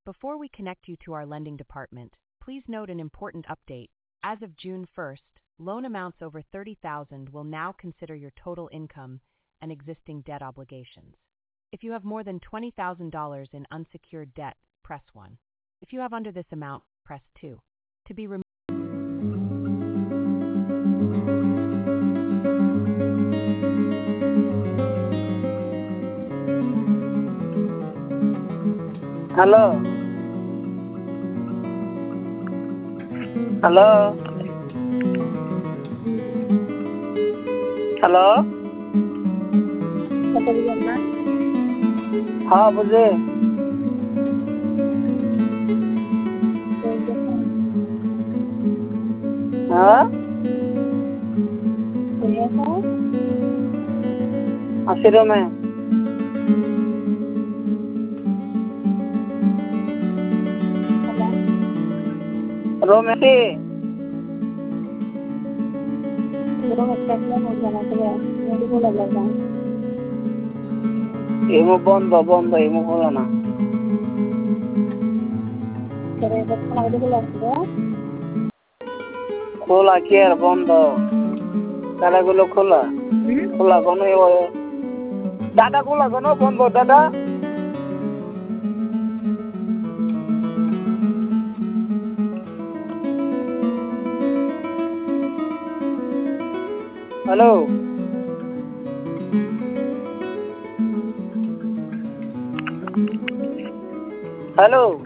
Before we connect you to our lending department, please note an important update. As of June 1st, loan amounts over $30,000 will now consider your total income and existing debt obligations. If you have more than $20,000 in unsecured debt, press 1. If you have under this amount, press 2. To be removed. Hello. Hello. Hello. हाँ बुझे हाँ आशीर्वाद में रोमेटी ammo बंद बंद ammo खोला ना खोला क्या बंद दादा गुलो खोला खोला कौनो ये दादा खोला कौनो बंद दादा हेलो हेलो